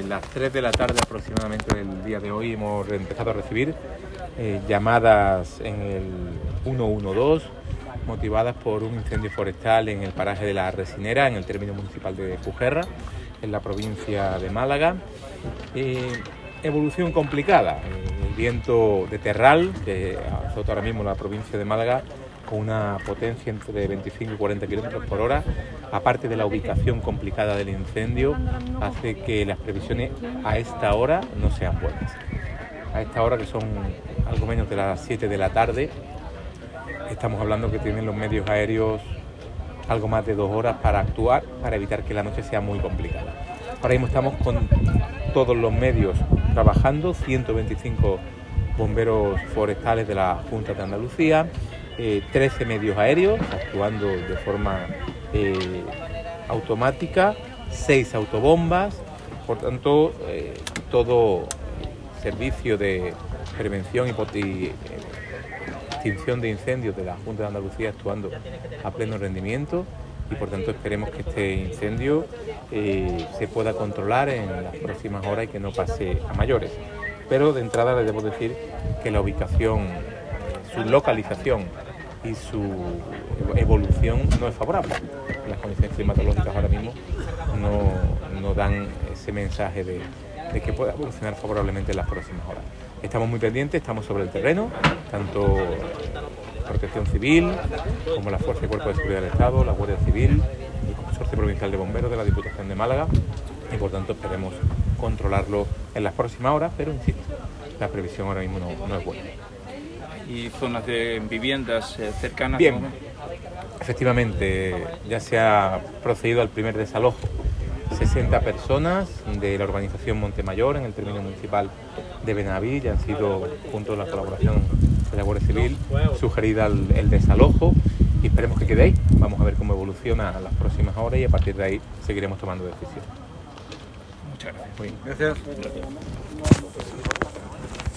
las 3 de la tarde aproximadamente del día de hoy hemos empezado a recibir llamadas en el 112 motivadas por un incendio forestal en el paraje de la Resinera, en el término municipal de Pujerra, en la provincia de Málaga. Evolución complicada, el viento de terral que azota ahora mismo la provincia de Málaga con una potencia entre 25 y 40 kilómetros por hora, aparte de la ubicación complicada del incendio, hace que las previsiones a esta hora no sean buenas. A esta hora, que son algo menos de las 7 de la tarde, estamos hablando que tienen los medios aéreos algo más de 2 horas para actuar, para evitar que la noche sea muy complicada. Ahora mismo estamos con todos los medios trabajando, 125 bomberos forestales de la Junta de Andalucía, 13 medios aéreos actuando de forma automática, 6 autobombas, por tanto todo servicio de prevención y extinción de incendios de la Junta de Andalucía actuando a pleno rendimiento, y por tanto esperemos que este incendio se pueda controlar en las próximas horas y que no pase a mayores. Pero de entrada les debo decir que la ubicación, su localización y su evolución no es favorable. Las condiciones climatológicas ahora mismo no dan ese mensaje de que pueda evolucionar favorablemente en las próximas horas. Estamos muy pendientes, estamos sobre el terreno, tanto Protección Civil como la Fuerza y Cuerpo de Seguridad del Estado, la Guardia Civil, el Consorcio Provincial de Bomberos de la Diputación de Málaga, y por tanto esperemos controlarlo en las próximas horas, pero insisto, la previsión ahora mismo no es buena. ¿Y zonas de viviendas cercanas? Bien, efectivamente ya se ha procedido al primer desalojo. 60 personas de la urbanización Montemayor en el término municipal de Benaví ya han sido, junto a la colaboración de la Guardia Civil, sugerida el desalojo, y esperemos que quede ahí. Vamos a ver cómo evoluciona las próximas horas y a partir de ahí seguiremos tomando decisiones. Muchas gracias. Muy bien. Gracias.